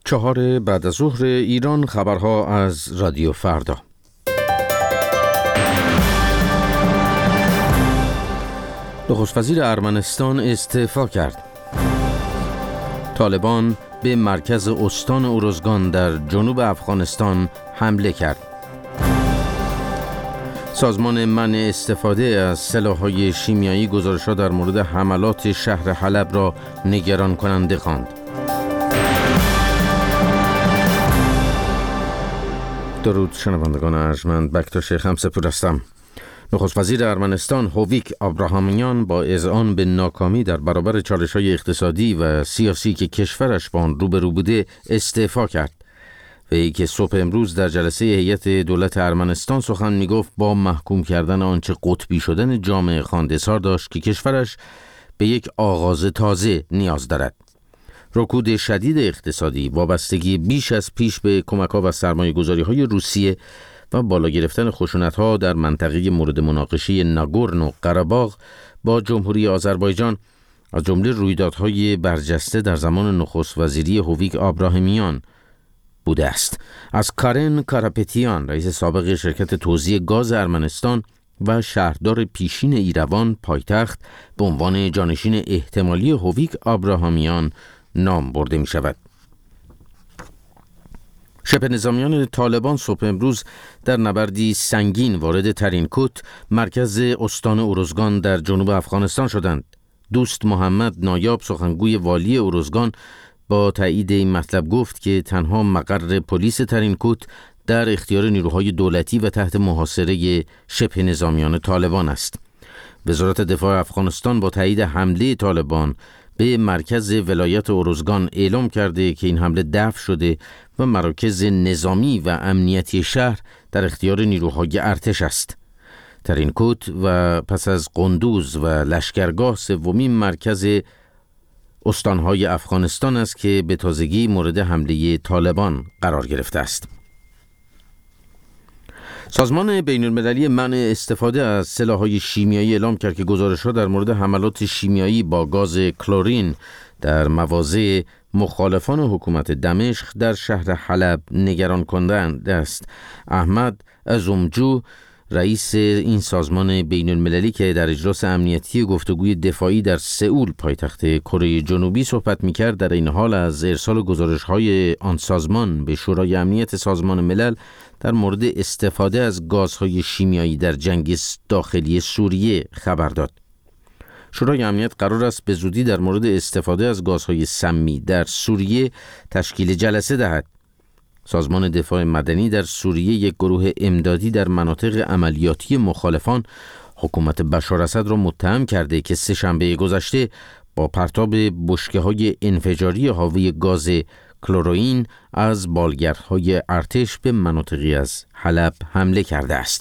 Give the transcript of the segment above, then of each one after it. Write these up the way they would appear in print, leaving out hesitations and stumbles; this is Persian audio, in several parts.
4 بعد از ظهر ایران. خبرها از رادیو فردا. نخست وزیر ارمنستان استعفا کرد. طالبان به مرکز استان اروزگان در جنوب افغانستان حمله کرد. سازمان منع استفاده از سلاح‌های شیمیایی گزارش‌ها در مورد حملات شهر حلب را نگران کننده خواند. درود شنوندگان ارجمند، بکتاش خمسپور هستم. نخست وزیر ارمنستان هویک آبراهامیان با اذعان به ناکامی در برابر چالش‌های اقتصادی و سیاسی که کشورش با آن روبرو بوده استعفا کرد. وی که صبح امروز در جلسه هیئت دولت ارمنستان سخن می‌گفت با محکوم کردن آنچه قطبی شدن جامعه خواند اظهار داشت که کشورش به یک آغاز تازه نیاز دارد. رکود شدید اقتصادی، وابستگی بیش از پیش به کمک‌ها و سرمایه‌گذاری‌های روسیه و بالا گرفتن خشونت‌ها در منطقه مورد مناقشه ناگورنو قره‌باغ با جمهوری آذربایجان از جمله رویدادهای برجسته در زمان نخست وزیری هویک آبراهامیان بوده است. از کارن کاراپتیان، رئیس سابق شرکت توزیع گاز ارمنستان و شهردار پیشین ایروان پایتخت، به عنوان جانشین احتمالی هویک آبراهامیان نام برده می شود. شبه نظامیان طالبان صبح امروز در نبردی سنگین وارد ترینکوت، مرکز استان اروزگان در جنوب افغانستان شدند. دوست محمد نایاب، سخنگوی والی اروزگان، با تایید این مطلب گفت که تنها مقر پلیس ترینکوت در اختیار نیروهای دولتی و تحت محاصره شبه نظامیان طالبان است. وزارت دفاع افغانستان با تایید حمله طالبان به مرکز ولایت اروزگان اعلام کرده که این حمله دفع شده و مراکز نظامی و امنیتی شهر در اختیار نیروهای ارتش است. ترینکوت و پس از قندوز و لشکرگاه سومین مرکز استانهای افغانستان است که به تازگی مورد حمله طالبان قرار گرفته است. سازمان بین المللی منع استفاده از سلاح‌های شیمیایی اعلام کرد که گزارش‌ها در مورد حملات شیمیایی با گاز کلورین در مواضع مخالفان حکومت دمشق در شهر حلب نگران کننده است. احمد ازومجو، رئیس این سازمان بین المللی که در اجلاس امنیتی گفتگوی دفاعی در سئول پایتخت کره جنوبی صحبت می‌کرد، در این حال از ارسال گزارش‌های آن سازمان به شورای امنیت سازمان ملل در مورد استفاده از گازهای شیمیایی در جنگ داخلی سوریه خبر داد. شورای امنیت قرار است به زودی در مورد استفاده از گازهای سمی در سوریه تشکیل جلسه دهد. سازمان دفاع مدنی در سوریه یک گروه امدادی در مناطق عملیاتی مخالفان حکومت بشار اسد را متهم کرده که سه‌شنبه گذشته با پرتاب بشکه‌های انفجاری حاوی گاز کلوروئین از بالگردهای ارتش به مناطقی از حلب حمله کرده است.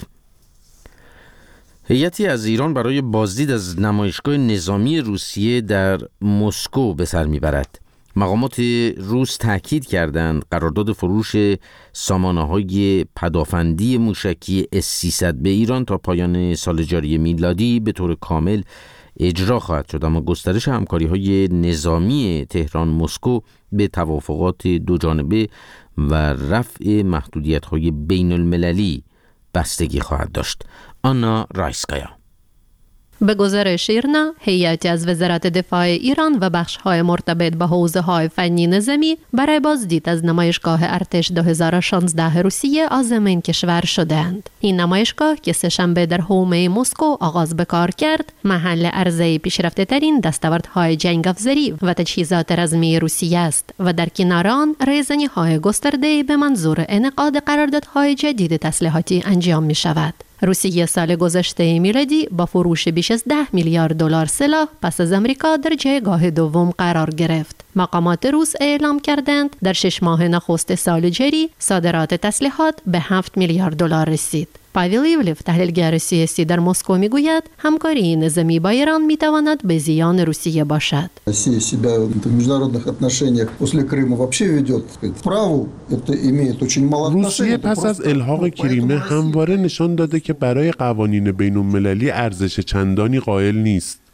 هیئتی از ایران برای بازدید از نمایشگاه نظامی روسیه در مسکو به سر میبرد. مقامات روس تاکید کردند قرارداد فروش سامانه‌های پدافندی موشکی S-300 به ایران تا پایان سال جاری میلادی به طور کامل اجرا خواهد شد، اما گسترش همکاری‌های نظامی تهران مسکو به توافقات دوجانبه و رفع محدودیت‌های بین المللی بستگی خواهد داشت. آنا رایسکایا. به گزارش ایرنا، هیئتی از وزارت دفاع ایران و بخش‌های مرتبط با حوزه‌های فنی نظامی برای بازدید از نمایشگاه ارتش 2016 روسیه عازم این کشور شدند. این نمایشگاه که سه‌شنبه در حومه مسکو آغاز به کار کرد، محل عرضه پیشرفته‌ترین دستاوردهای جنگ افزاری و تجهیزات رزمی روسیه است و در کنار آن رایزنی‌های گسترده به منظور انعقاد قراردادهای جدید تسلیحاتی انجام می‌شود. روسیه سال گذشته میلادی با فروش بیش از 10 میلیارد دلار سلاح پس از امریکا در جایگاه دوم قرار گرفت. مقامات روس اعلام کردند در 6 ماه نخست سال جاری صادرات تسلیحات به 7 میلیارد دلار رسید. پاویل ایولیف، تحلیلگر سیاسی در مسکو، میگوید همکاری نظامی با ایران میتواند به زیان روسیه باشد. روسیه себя в международных отношениях после Крыма вообще ведет вправо, это имеет очень мало отношения. روسیه پس از الحاق کریمه همواره نشان داده که برای قوانین بین‌المللی ارزش چندانی قائل نیست.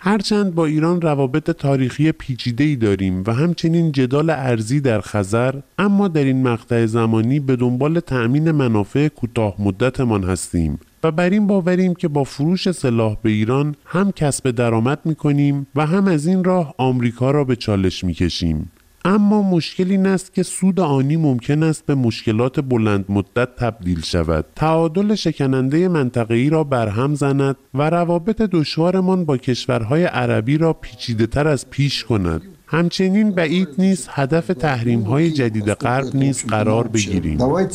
هرچند با ایران روابط تاریخی پیچیده‌ای داریم و همچنین جدال ارضی در خزر، اما در این مقطع زمانی به دنبال تأمین منافع کوتاه مدتمان هستیم و بر این باوریم که با فروش سلاح به ایران هم کسب درآمد می‌کنیم و هم از این راه آمریکا را به چالش می‌کشیم. اما مشکل این است که سود آنی ممکن است به مشکلات بلند مدت تبدیل شود، تعادل شکننده منطقه‌ای را برهم زند و روابط دشوارمان با کشورهای عربی را پیچیده‌تر از پیش کند. همچنین بعید نیست هدف تحریم‌های جدید غرب نیز قرار بگیریم.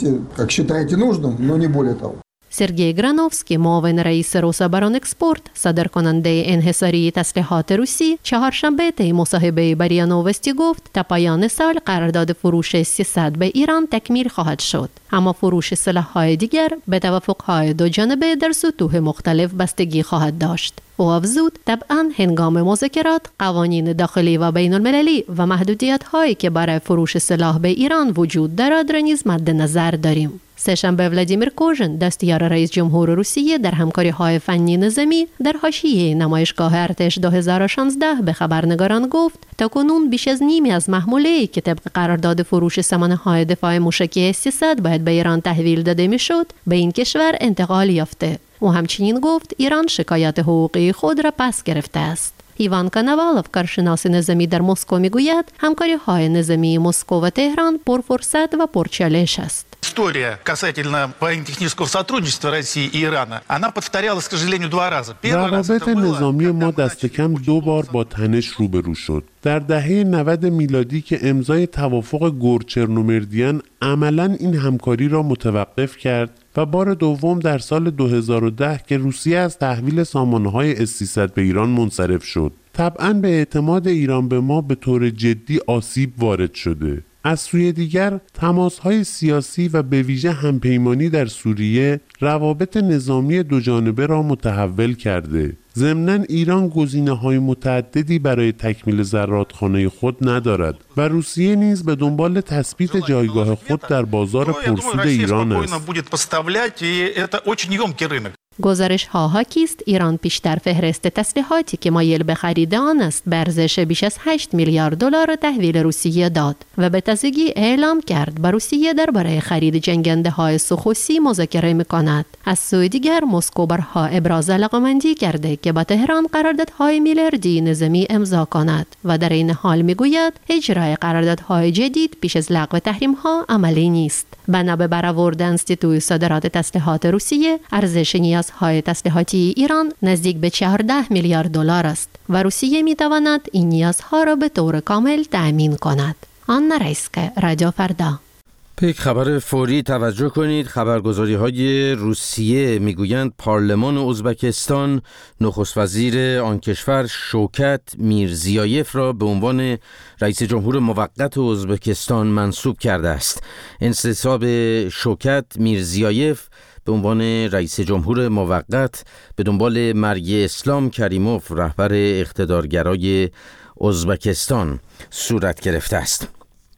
سرگئی گرانوفسکی، معاون رئیس روسابران اکسپورت، صادر کننده انحصاری تسلیحات روسی، چهارشنبه طی مصاحبه با ریا نووستی گفت تا پایان سال قرارداد فروش 300 به ایران تکمیل خواهد شد. اما فروش سلاح‌های دیگر به توافق‌های دو جانبه در سطوح مختلف بستگی خواهد داشت. او افزود طبعاً هنگام مذاکرات قوانین داخلی و بین المللی و محدودیت‌هایی که برای فروش سلاح به ایران وجود دارد را نیز مد نظر داریم. سه‌شنبه ولادیمیر کوژن، دستیار رئیس جمهور روسیه در همکاری‌های فنی نظامی، در حاشیه نمایشگاه ارتش 2016 به خبرنگاران گفت تاکنون بیش از نیمی از محموله‌ای که طبق قرارداد فروش سامانه‌های دفاع موشکی 300 باید به ایران تحویل داده می‌شد به این کشور انتقال یافته. او همچنین گفت ایران شکایات حقوقی خود را پس گرفته است. ایوان کانوالوف، کارشناس نظامی در مسکو، میگوید همکاری‌های نظامی مسکو و تهران پرفرصت و پرچالش است. История касательно военно-технического сотрудничества России и Ирана, она повторялась, к сожалению, 2 раза. روابط نظامی ما دست کم 2 بار با تنش روبرو شد. در دهه 90 میلادی که امضای توافق گورچرنومردیان عملاً این همکاری را متوقف کرد و بار دوم در سال 2010 که روسیه از تحویل سامانه‌های S-300 به ایران منصرف شد. طبعاً به اعتماد ایران به ما به طور جدی آسیب وارد شده. از سوی دیگر تماس‌های سیاسی و به ویژه همپیمانی در سوریه روابط نظامی دو جانبه را متحول کرده. ضمناً ایران گزینه‌های متعددی برای تکمیل زرادخانه خود ندارد و روسیه نیز به دنبال تثبیت جایگاه خود در بازار پرسود ایران است. گزارش ها حاکی است ایران پیشتر فهرست تسلیحاتی که مایل به خرید آن است به ارزش بیش از 8 میلیارد دلار تحویل روسیه داد و به تازگی اعلام کرد با روسیه درباره خرید جنگنده های سوخوسی مذاکره می‌کند. از سوی دیگر مسکو برها ابراز علاقه‌مندی کرده که با تهران قراردادهای میلیاردی نظامی امضا کند و در این حال میگوید اجرای قراردادهای جدید پیش از لغو تحریم‌ها عملی نیست. بنا به برآورد انستیتوی صادرات تسلیحات روسیه، ارزش نیازهای تسلیحاتی ایران نزدیک به 14 میلیارد دلار است و روسیه می‌تواند این نیازها را به طور کامل تأمین کند. آنا ریسکه، رادیو فردا. به یک خبر فوری توجه کنید. خبرگزاری‌های روسیه میگویند پارلمان ازبکستان نخست وزیر آن کشور شوکت میرزیایف را به عنوان رئیس جمهور موقت ازبکستان منصوب کرده است. انتصاب شوکت میرزیایف به عنوان رئیس جمهور موقت به دنبال مرگ اسلام کریموف، رهبر اقتدارگرای ازبکستان، صورت گرفته است.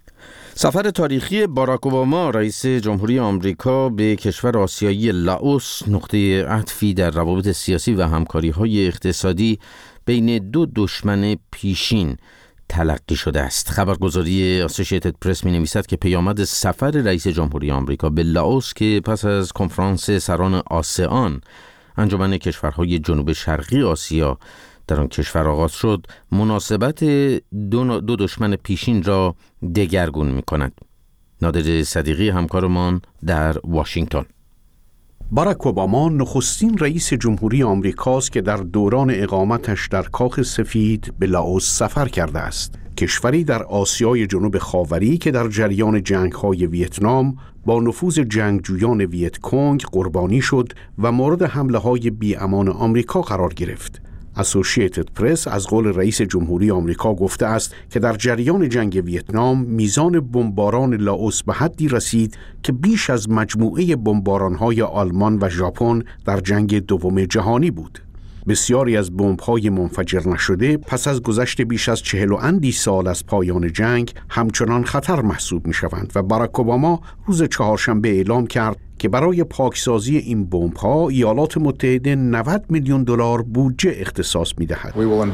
سفر تاریخی باراک اوباما رئیس جمهوری آمریکا به کشور آسیایی لائوس نقطه عطفی در روابط سیاسی و همکاری‌های اقتصادی بین دو دشمن پیشین تلقی شده است. خبرگزاری اسوسییتد پرس می‌نویسد که پیامد سفر رئیس جمهوری آمریکا به لائوس که پس از کنفرانس سران آسئان، انجمن کشورهای جنوب شرقی آسیا، در آن کشور آغاز شد، مناسبت دو دشمن پیشین را دگرگون می‌کند. نادر صدیقی همکارمان در واشنگتن. باراک اوباما نخستین رئیس جمهوری آمریکاست که در دوران اقامتش در کاخ سفید به لائوس سفر کرده است. کشوری در آسیای جنوب خاوری که در جریان جنگ‌های ویتنام با نفوذ جنگجویان ویت کنگ قربانی شد و مورد حمله‌های بی‌امان آمریکا قرار گرفت. اسوسییتد پرس از قول رئیس جمهوری آمریکا گفته است که در جریان جنگ ویتنام میزان بمباران لائوس به حدی رسید که بیش از مجموعه بمباران‌های آلمان و ژاپن در جنگ دوم جهانی بود. بسیاری از بمب‌های منفجر نشده پس از گذشت بیش از 40 و اندی سال از پایان جنگ همچنان خطر محسوب می‌شوند و باراک اوباما روز چهارشنبه اعلام کرد که برای پاکسازی این بمب‌ها ایالات متحده 90 میلیون دلار بودجه اختصاص می‌دهد.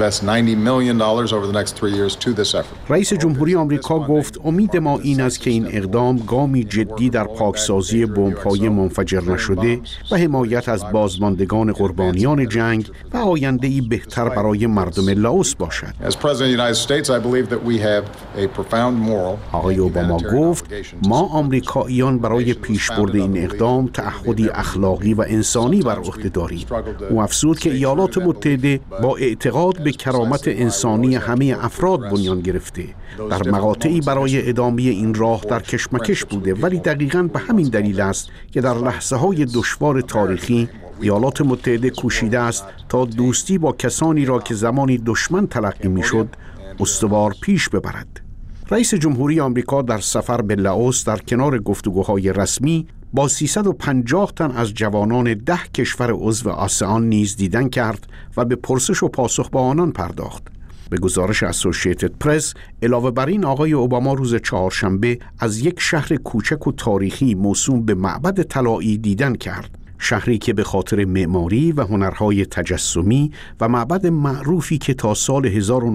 رئیس جمهوری آمریکا گفت امید ما این است که این اقدام گامی جدی در پاکسازی بمب‌های منفجر نشده و حمایت از بازماندگان قربانیان جنگ و آینده‌ای بهتر برای مردم لاوس باشد. آقای اوباما گفت ما آمریکاییان برای پیشبرد این اقدام تعهدی اخلاقی و انسانی بر عهده داریم. او افزود که ایالات متحده با اعتقاد به کرامت انسانی همه افراد بنیان گرفته در مقاطعی برای ادامه این راه در کشمکش بوده، ولی دقیقاً به همین دلیل است که در لحظه‌های دشوار تاریخی ایالات متحده کوشیده است تا دوستی با کسانی را که زمانی دشمن تلقی می‌شد استوار پیش ببرد. رئیس جمهوری آمریکا در سفر به لاوس در کنار گفتگوهای رسمی با 350 تن از جوانان 10 کشور عضو آسئان نیز دیدن کرد و به پرسش و پاسخ با آنان پرداخت. به گزارش اسوسییتد پرس، علاوه بر این آقای اوباما روز چهارشنبه از یک شهر کوچک و تاریخی موسوم به معبد طلایی دیدن کرد، شهری که به خاطر معماری و هنرهای تجسمی و معبد معروفی که تا سال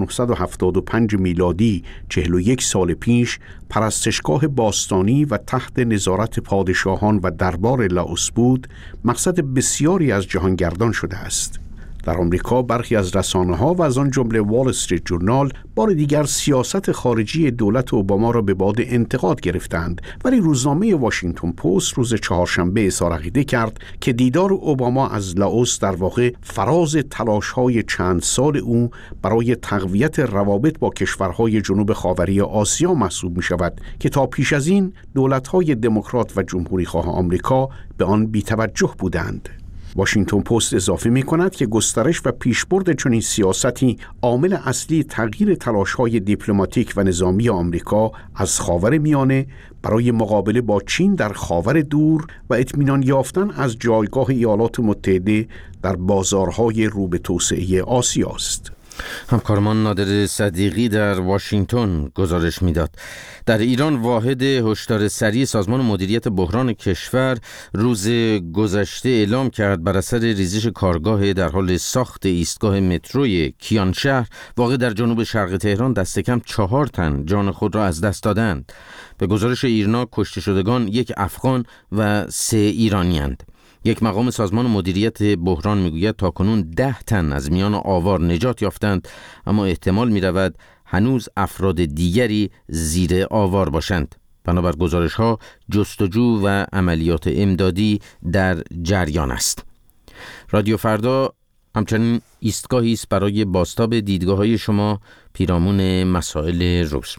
1975 میلادی 41 سال پیش پرستشگاه باستانی و تحت نظارت پادشاهان و دربار لاوس بود، مقصد بسیاری از جهانگردان شده است. در آمریکا برخی از رسانه‌ها و از آن جمله وال استریت جورنال بار دیگر سیاست خارجی دولت اوباما را به باد انتقاد گرفتند، ولی روزنامه واشنگتن پست روز چهارشنبه اظهار عقیده کرد که دیدار اوباما از لاوس در واقع فراز تلاش‌های چند سال او برای تقویت روابط با کشورهای جنوب خاوری آسیا محسوب می‌شود که تا پیش از این دولت‌های دموکرات و جمهوری‌خواه آمریکا به آن بی‌توجه بودند. واشنگتن پست اضافه می کند که گسترش و پیشبرد چنین سیاستی عامل اصلی تغییر تلاش‌های دیپلماتیک و نظامی آمریکا از خاورمیانه برای مقابله با چین در خاور دور و اطمینان یافتن از جایگاه ایالات متحده در بازارهای رو به توسعه آسیا است. همکارمان نادر صدیقی در واشنگتن گزارش میداد. در ایران واحد هشدار سریع سازمان مدیریت بحران کشور روز گذشته اعلام کرد بر اثر ریزش کارگاه در حال ساخت ایستگاه متروی کیانشهر واقع در جنوب شرق تهران دست کم 4 تن جان خود را از دست دادند. به گزارش ایرنا کشته شدگان 1 افغان و 3 ایرانی‌اند. یک مقام سازمان مدیریت بحران میگوید تاکنون 10 تن از میان آوار نجات یافتند، اما احتمال میرود هنوز افراد دیگری زیر آوار باشند. بنابر گزارش‌ها جستجو و عملیات امدادی در جریان است. رادیو فردا همچنین ایستگاهی است برای بازتاب دیدگاه‌های شما پیرامون مسائل روز.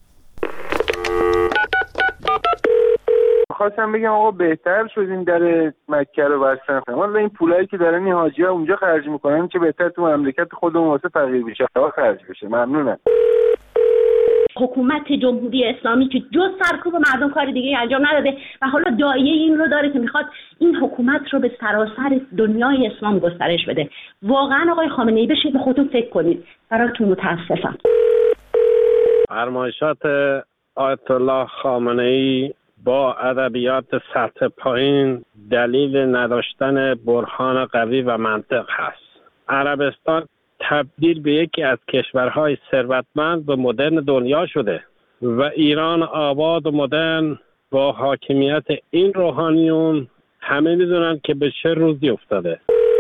خواستم بگم آقا بهتر شد این در مکه رو بستن. والا این پولایی که دارن این حاجی‌ها اونجا خرج میکنن چه بهتر تو مملکت خودمون واسه فقیر بشه خرج بشه. ممنونم. حکومت جمهوری اسلامی که جز سرکوب مردم کار دیگه انجام نداده و حالا داعیه این رو داره که میخواد این حکومت رو به سراسر دنیای اسلام گسترش بده. واقعا آقای خامنه‌ای بشید به خودتون فکر کنید. براتون متاسفم. فرمایشات آیت الله خامنه‌ای با ادبیات سطح پایین دلیل نداشتن برهان قوی و منطق هست. عربستان تبدیل به یکی از کشورهای ثروتمند و مدرن دنیا شده و ایران آباد و مدرن با حاکمیت این روحانیون همه میدونن که به چه روزی افتاده.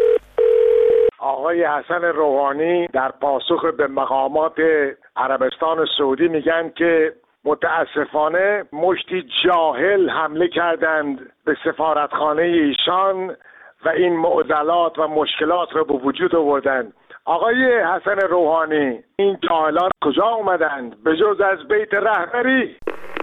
آقای حسن روحانی در پاسخ به مقامات عربستان سعودی میگن که متاسفانه مشتی جاهل حمله کردند به سفارتخانه ایشان و این معضلات و مشکلات را به وجود آوردند. آقای حسن روحانی این جاهلان کجا اومدند به جز از بیت رهبری؟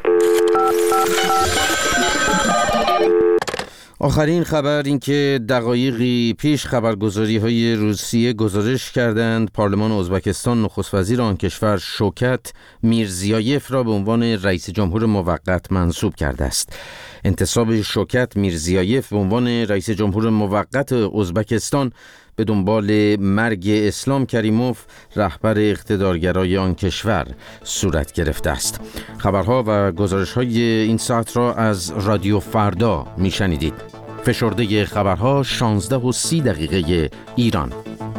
آخرین خبر این که دقایقی پیش خبرگزاری‌های روسیه گزارش کردند پارلمان ازبکستان نخست وزیر آن کشور شوکت میرزیایف را به عنوان رئیس جمهور موقت منصوب کرده است. انتصاب شوکت میرزیایف به عنوان رئیس جمهور موقت ازبکستان به دنبال مرگ اسلام کریموف رهبر اقتدارگرای آن کشور صورت گرفته است. خبرها و گزارش‌های این ساعت را از رادیو فردا میشنیدید. فشرده خبرها 16:30 ایران.